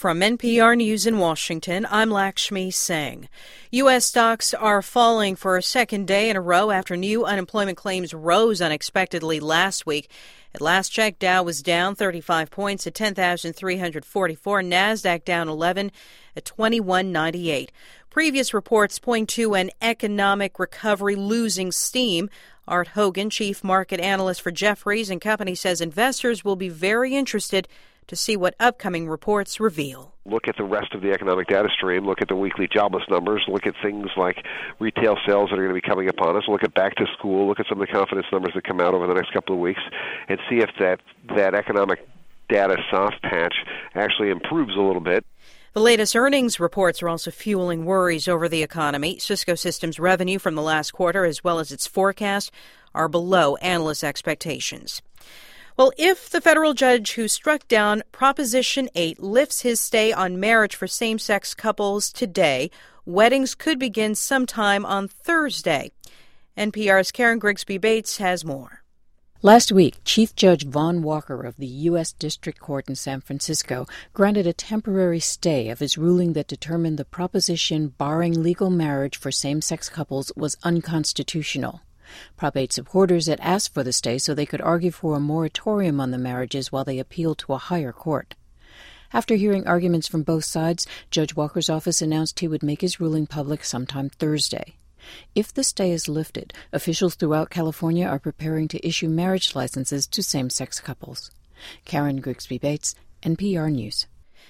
From NPR News in Washington, I'm Lakshmi Singh. U.S. stocks are falling for a second day in a row after new unemployment claims rose unexpectedly last week. At last check, Dow was down 35 points at 10,344. NASDAQ down 11 at 2198. Previous reports point to an economic recovery losing steam. Art Hogan, chief market analyst for Jefferies and Company, says investors will be very interested to see what upcoming reports reveal. Look at the rest of the economic data stream, look at the weekly jobless numbers, look at things like retail sales that are going to be coming upon us, look at back to school, look at some of the confidence numbers that come out over the next couple of weeks, and see if that economic data soft patch actually improves a little bit. The latest earnings reports are also fueling worries over the economy. Cisco Systems revenue from the last quarter, as well as its forecast, are below analysts' expectations. Well, if the federal judge who struck down Proposition 8 lifts his stay on marriage for same-sex couples today, weddings could begin sometime on Thursday. NPR's Karen Grigsby Bates has more. Last week, Chief Judge Vaughn Walker of the U.S. District Court in San Francisco granted a temporary stay of his ruling that determined the proposition barring legal marriage for same-sex couples was unconstitutional. Prop 8 supporters had asked for the stay so they could argue for a moratorium on the marriages while they appealed to a higher court. After hearing arguments from both sides, Judge Walker's office announced he would make his ruling public sometime Thursday. If the stay is lifted, officials throughout California are preparing to issue marriage licenses to same-sex couples. Karen Grigsby Bates, NPR News.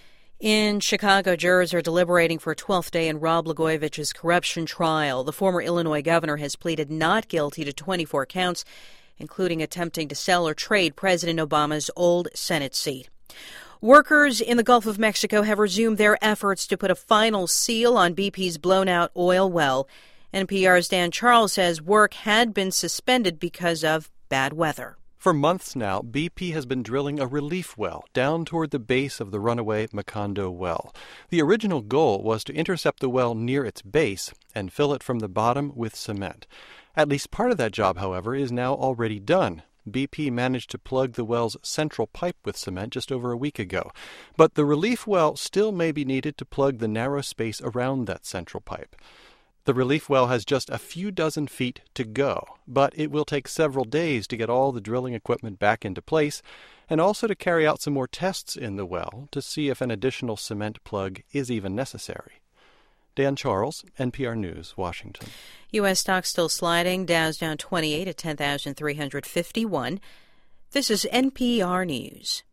In Chicago, jurors are deliberating for a 12th day in Rod Blagojevich's corruption trial. The former Illinois governor has pleaded not guilty to 24 counts, including attempting to sell or trade President Obama's old Senate seat. Workers in the Gulf of Mexico have resumed their efforts to put a final seal on BP's blown-out oil well. NPR's Dan Charles says work had been suspended because of bad weather. For months now, BP has been drilling a relief well down toward the base of the runaway Macondo well. The original goal was to intercept the well near its base and fill it from the bottom with cement. At least part of that job, however, is now already done. BP managed to plug the well's central pipe with cement just over a week ago. But the relief well still may be needed to plug the narrow space around that central pipe. The relief well has just a few dozen feet to go, but it will take several days to get all the drilling equipment back into place and also to carry out some more tests in the well to see if an additional cement plug is even necessary. Dan Charles, NPR News, Washington. U.S. stocks still sliding. Dow's down 28 at 10,351. This is NPR News.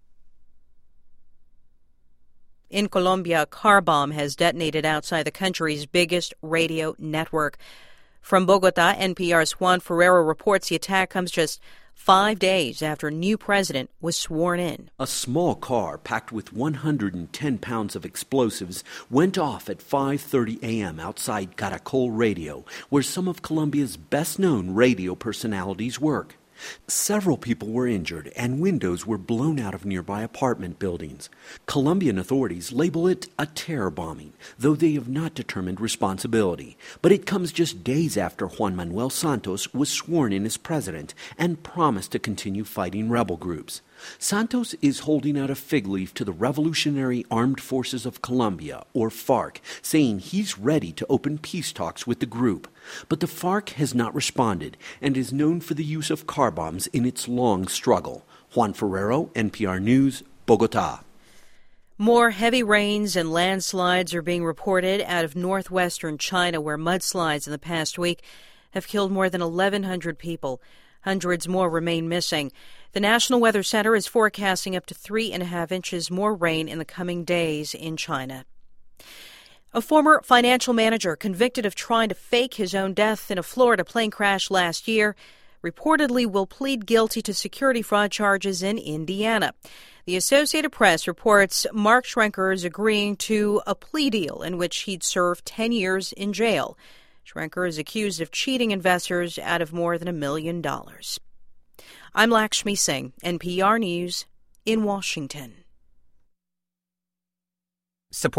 In Colombia, a car bomb has detonated outside the country's biggest radio network. From Bogota, NPR's Juan Ferrero reports the attack comes just 5 days after a new president was sworn in. A small car packed with 110 pounds of explosives went off at 5:30 a.m. outside Caracol Radio, where some of Colombia's best-known radio personalities work. Several people were injured and windows were blown out of nearby apartment buildings. Colombian authorities label it a terror bombing, though they have not determined responsibility. But it comes just days after Juan Manuel Santos was sworn in as president and promised to continue fighting rebel groups. Santos is holding out a fig leaf to the Revolutionary Armed Forces of Colombia, or FARC, saying he's ready to open peace talks with the group. But the FARC has not responded and is known for the use of car bombs in its long struggle. Juan Ferrero, NPR News, Bogota. More heavy rains and landslides are being reported out of northwestern China, where mudslides in the past week have killed more than 1,100 people. Hundreds more remain missing. The National Weather Center is forecasting up to 3.5 inches more rain in the coming days in China. A former financial manager convicted of trying to fake his own death in a Florida plane crash last year reportedly will plead guilty to security fraud charges in Indiana. The Associated Press reports Mark Schrenker is agreeing to a plea deal in which he'd serve 10 years in jail. Schrenker is accused of cheating investors out of more than $1 million. I'm Lakshmi Singh, NPR News in Washington.